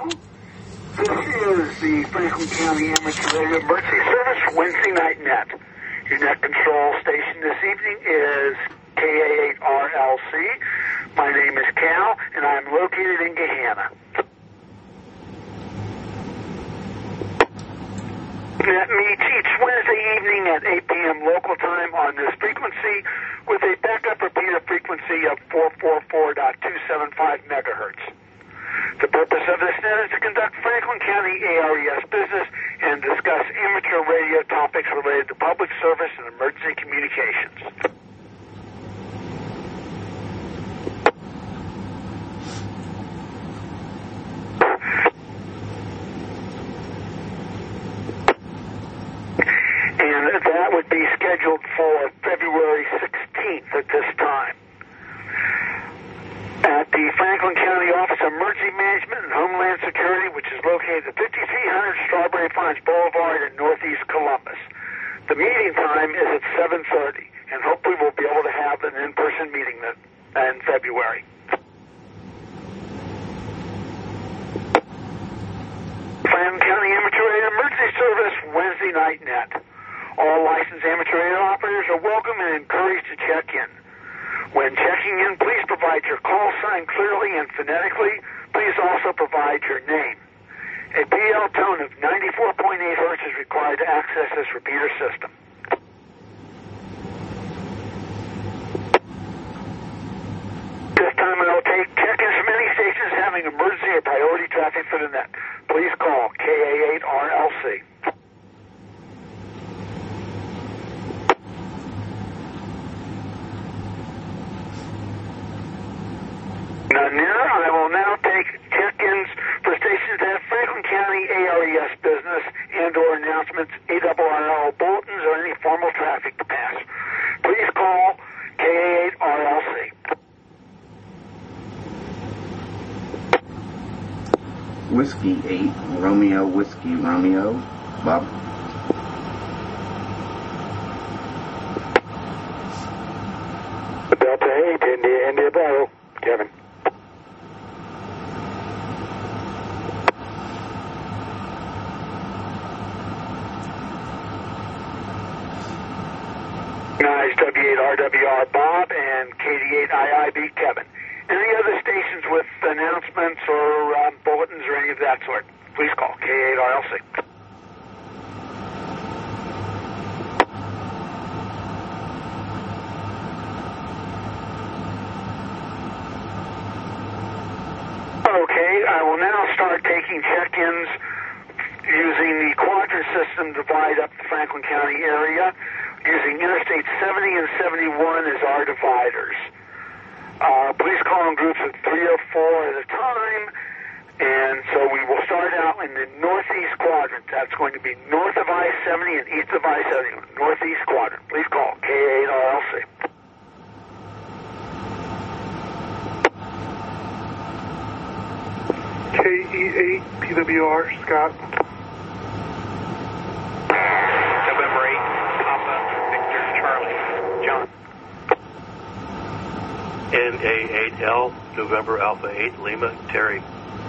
This is the Franklin County Amateur Radio Emergency Service Wednesday Night Net. Your net control station this evening is KA8RLC. My name is Cal, and I am located in Gahanna. Net meets each Wednesday evening at 8 p.m. local time on this frequency with a backup repeater frequency of 444.275 megahertz. The purpose of this net is to conduct Franklin County ARES business and discuss amateur radio topics related to public service and emergency communications. And that would be scheduled for February 16th at this time. At the Franklin County Office of Emergency Management and Homeland Security, which is located at 5300 Strawberry Pines Boulevard in Northeast Columbus. The meeting time is at 7:30, and hopefully we'll be able to have an in-person meeting in February. Franklin County Amateur Radio Emergency Service Wednesday Night Net. All licensed amateur radio operators are welcome and encouraged to check in. When checking in, please provide your call sign clearly and phonetically. Please also provide your name. A PL tone of 94.8 hertz is required to access this repeater system. This time I will take check-ins from any stations having emergency or priority traffic for the net. Please call KA8RLC. None there. I will now take check-ins for stations that have Franklin County ARES business and or announcements, ARRL bulletins, or any formal traffic to pass. Please call KA8RLC. Whiskey 8, Romeo, Whiskey, Romeo. Bob. Delta 8, India Bravo. Kevin. Nice, W8RWR Bob and KD8IIB Kevin. Any other stations with announcements or bulletins or any of that sort, please call K8RLC. Okay, I will now start taking check-ins using the quadrant system to divide up the Franklin County area, using Interstate 70 and 71 as our dividers. Please call in groups of 3 or 4 at a time, and so we will start out in the northeast quadrant. That's going to be north of I-70 and east of I-70, northeast quadrant. Please call K8RLC. KE8 PWR Scott. November 8, Papa Victor Charlie, John. NA8L, November Alpha 8, Lima, Terry.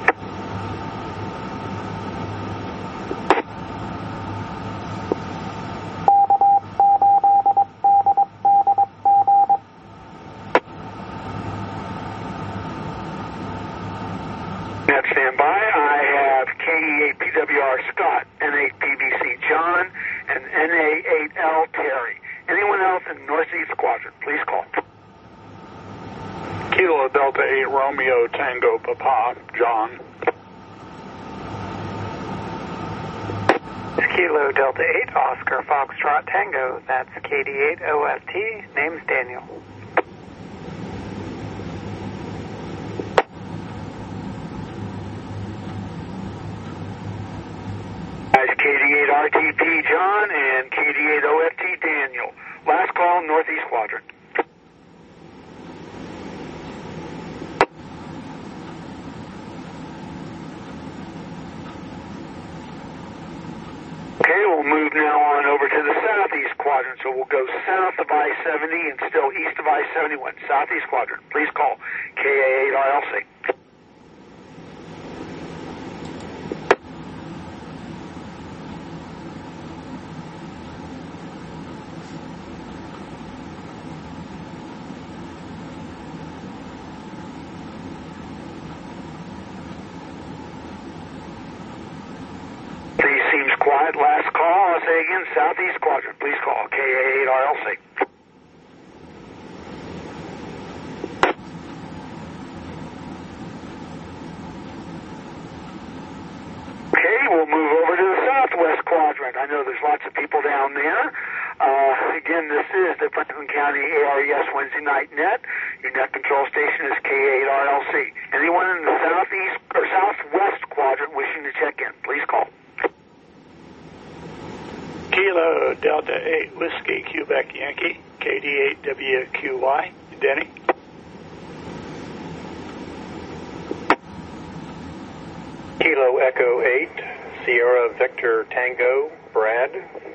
Net standby. I have KE8 PWR Scott, N8 PBC John, and NA8L Terry. Anyone else in northeast quadrant, please call. Kilo Delta 8 Romeo Tango Papa John. Kilo Delta 8 Oscar Foxtrot Tango. That's KD8 OFT. Name's Daniel. Guys, KD8 RTP John and KD8 OFT Daniel. Last call, northeast quadrant. Okay, we'll move now on over to the southeast quadrant. So we'll go south of I-70 and still east of I-71. Southeast quadrant. Please call KA8RLC. Seems quiet. Last call. I'll say again, Southeast Quadrant. Please call KA8RLC. Okay, we'll move over to the Southwest Quadrant. I know there's lots of people down there. Again, this is the Franklin County ARES Wednesday Night Net. Your net control station is K8RLC. Anyone in the Southeast or Southwest Quadrant wishing to check in, please call. Kilo Delta 8 Whiskey Quebec Yankee, KD8WQY, Denny. Kilo Echo 8, Sierra Victor Tango, Brad.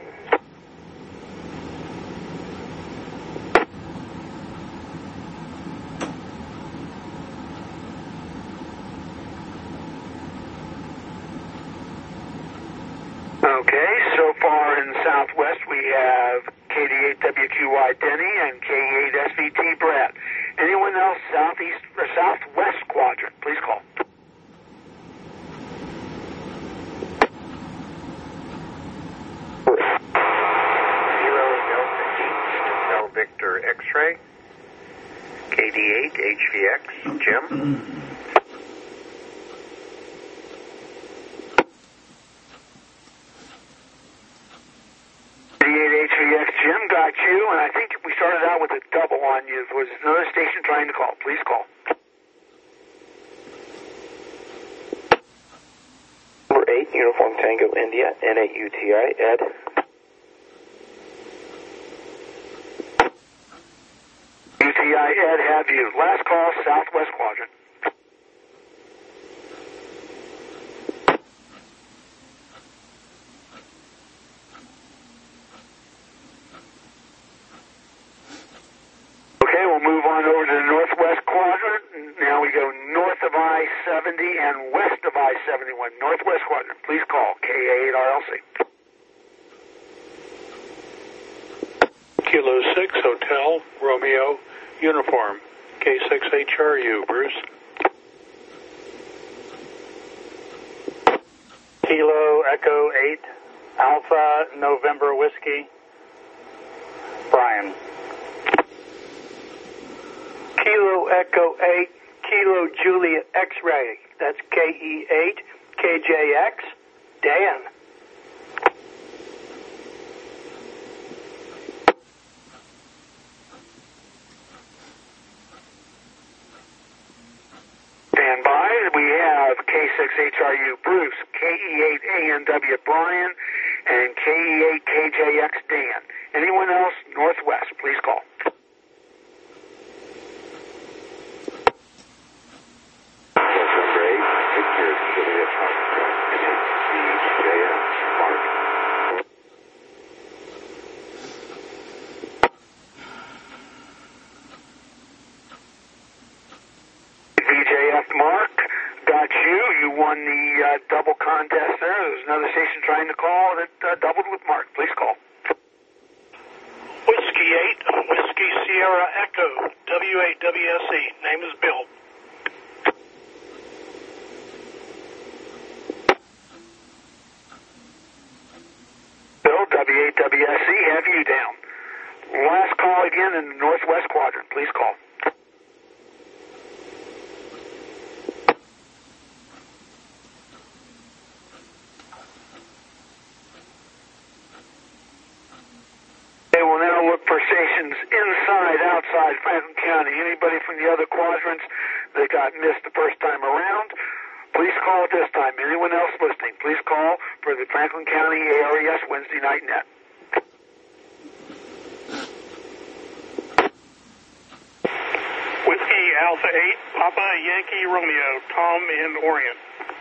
Okay, so far in Southwest we have KD8WQY Denny and K8SVT Brad. Anyone else Southeast or Southwest Quadrant, please call. Victor X-Ray, KD8 HVX, Jim. KD8 HVX, Jim, got you, and I think we started out with a double on you. There was another station trying to call. Please call. Number 8, Uniform Tango India, N8UTI, Ed. UTI Ed, have you. Last call, Southwest Quadrant. Okay, we'll move on over to the Northwest Quadrant. Now we go north of I-70 and west of I-71. Northwest Quadrant, please call KA8RLC. Kilo 6 Hotel Romeo Uniform, K6HRU, Bruce. Kilo Echo 8, Alpha November Whiskey, Brian. Kilo Echo 8, Kilo Julia X-Ray, that's KE8, KJX, Dan. Stand by. We have K6HRU Bruce, KE8ANW Brian, and KE8KJX Dan. Anyone else Northwest, please call. Mark, got you. You won the double contest there. There's another station trying to call that doubled with Mark. Please call. Whiskey 8, Whiskey Sierra Echo, W8WSE. Name is Bill. Bill, W8WSE, have you down. Last call again in the Northwest Quadrant. Please call. They will now look for stations inside, outside Franklin County. Anybody from the other quadrants that got missed the first time around, please call at this time. Anyone else listening, please call for the Franklin County ARES Wednesday Night Net. Whiskey Alpha 8, Papa Yankee Romeo, Tom in Orient.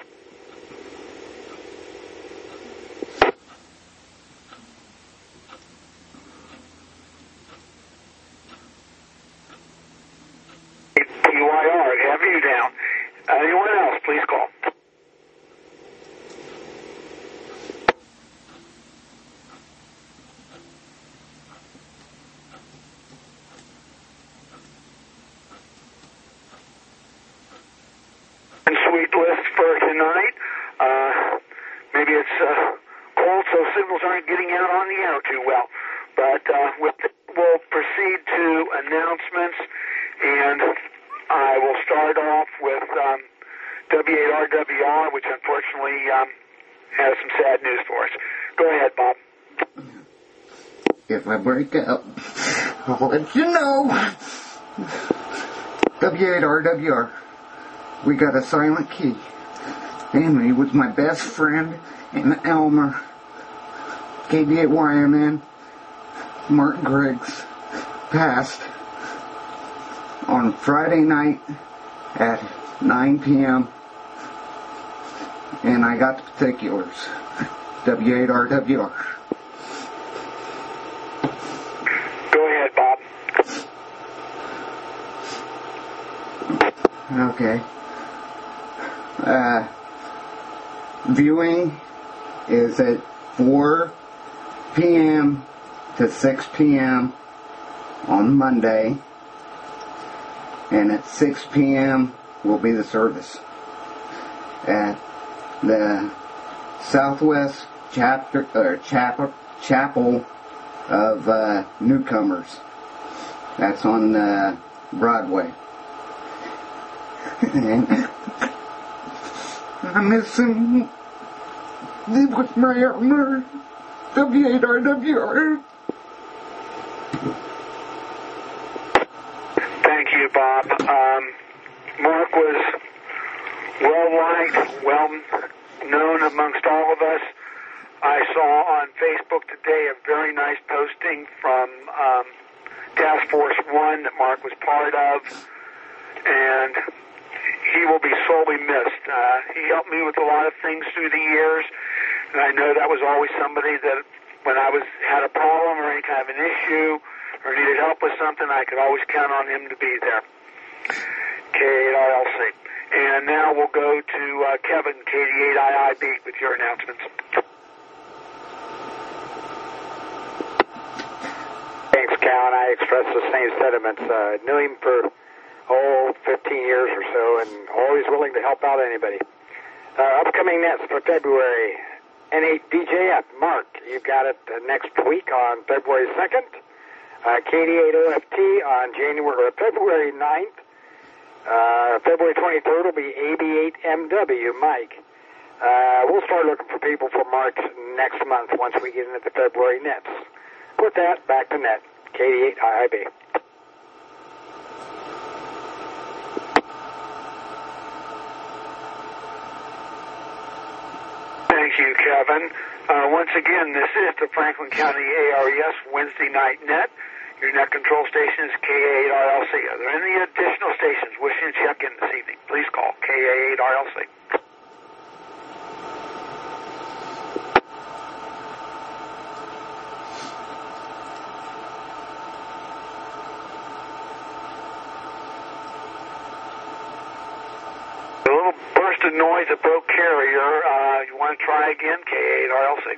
PYR, have you down. Anyone else, please call. And sweet list for tonight. Maybe it's cold, so signals aren't getting out on the air too well. But we'll proceed to announcements, and I will start off with W8RWR, which unfortunately has some sad news for us. Go ahead, Bob. If I break up, I'll let you know. W8RWR. We got a silent key. And he was my best friend in Elmer. KB8YMN. Mark Griggs passed on Friday night at 9 p.m. And I got the particulars. W8RWR. Go ahead, Bob. Okay. Viewing is at 4 p.m. to 6 p.m. on Monday. And at 6 p.m. will be the service at the Southwest Chapel of Newcomers. That's on Broadway. And I miss him. He was my Elmer. W8RWR. Thank you, Bob. Mark was well-liked, well-known amongst all of us. I saw on Facebook today a very nice posting from Task Force 1 that Mark was part of, and he will be sorely missed. He helped me with a lot of things through the years, and I know that was always somebody that when I had a problem or any kind of an issue or needed help with something, I could always count on him to be there. K8RLC. And now we'll go to Kevin, KD8IIB, with your announcements. Thanks, Cal, and I express the same sentiments. Knew him for 15 years or so, and always willing to help out anybody. Upcoming nets for February, N8DJF. Mark, you've got it next week on February 2nd. KD8OFT on February 9th. February 23rd will be AB8MW. Mike. We'll start looking for people for March next month once we get into the February nets. With that, back to net. KD8IIB. Thank you, Kevin. Once again, this is the Franklin County ARES Wednesday night net. Your net control station is KA8RLC. Are there any additional stations wishing to check in this evening? Please call KA8RLC. A little burst of noise that broke carrier. You want to try again? KA8RLC.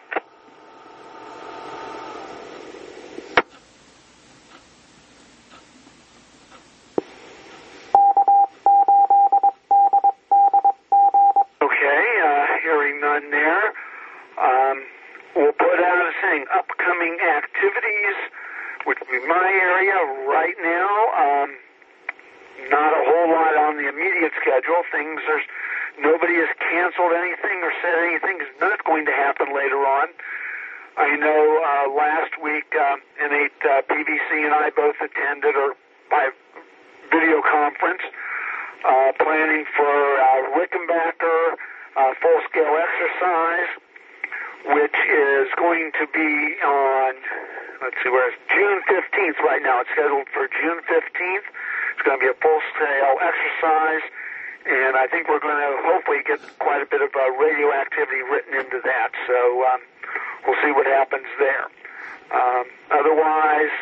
Hearing none there. We'll put out a saying, upcoming activities, which would be my area right now. Not a whole lot on the immediate schedule. Nobody has canceled anything or said anything is not going to happen later on. I know last week N8 PVC and I both attended by video conference, planning for Rickenbacker full-scale exercise, which is going to be on, June 15th right now. It's scheduled for June 15th. It's going to be a full-scale exercise, and I think we're going to hopefully get quite a bit of radioactivity written into that, so we'll see what happens there. Otherwise,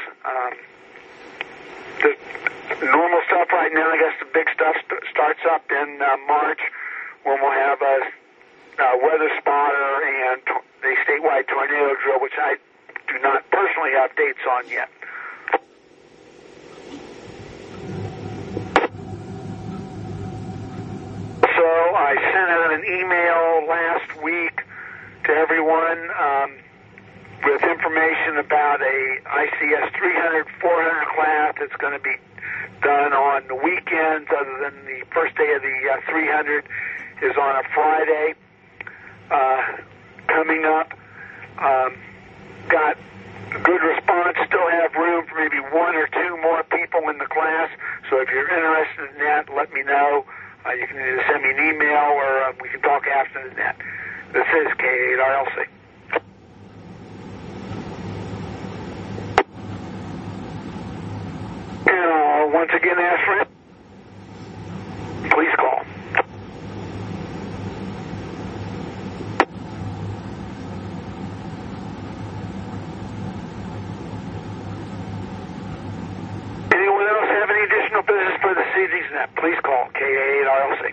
the normal stuff right now, I guess the big stuff starts up in March, when we'll have a weather spotter and the statewide tornado drill, which I do not personally have dates on yet. So I sent out an email last week to everyone with information about a ICS 300, 400 class that's going to be done on the weekends other than the first day of the 300 is on a Friday coming up. Got a good response, still have room for maybe one or two more people in the class, so if you're interested in that, let me know. You can either send me an email or we can talk after the net. This is K8RLC. And I'll once again ask for it. Please call. Anyone else have any additional business for this evening's net? Please call K8RLC.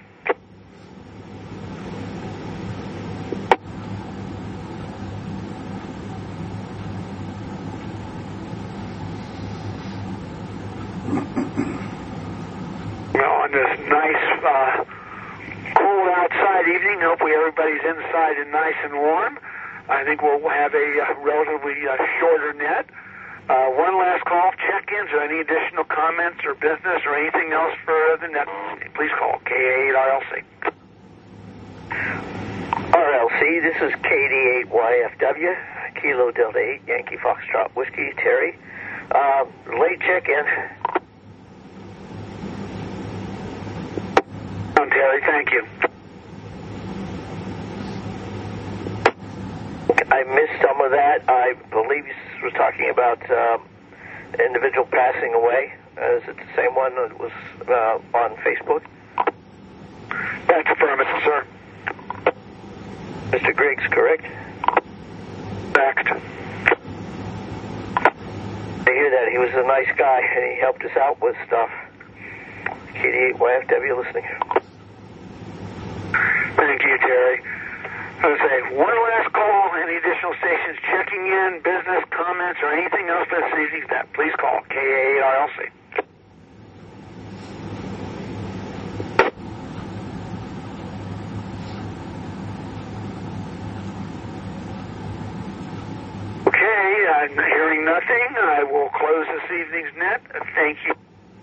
On this nice, cool outside evening, hopefully everybody's inside and nice and warm. I think we'll have a relatively shorter net. One last call, check-ins, or any additional comments or business or anything else for the net. Please call K8RLC. RLC, this is KD8YFW, Kilo Delta 8, Yankee Foxtrot Whiskey, Terry. Late check-in. Terry, thank you. I missed some of that. I believe he was talking about individual passing away. Is it the same one that was on Facebook? That's affirmative, sir. Mr. Griggs, correct? Correct. I hear that. He was a nice guy, and he helped us out with stuff. KD8YFW listening. Thank you, Terry. I would say one last call. Any additional stations checking in, business, comments, or anything else for this evening's net, please call K8RLC. Okay, I'm hearing nothing. I will close this evening's net. Thank you.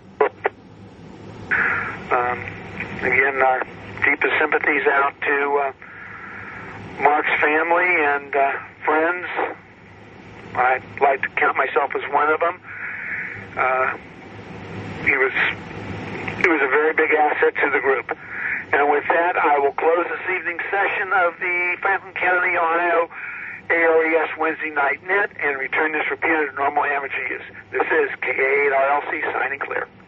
Again, our deepest sympathies out to Mark's family and friends. I'd like to count myself as one of them. He was a very big asset to the group. And with that, I will close this evening's session of the Franklin County, Ohio ARES Wednesday night net and return this repeated to normal amateur use. This is K8RLC signing clear.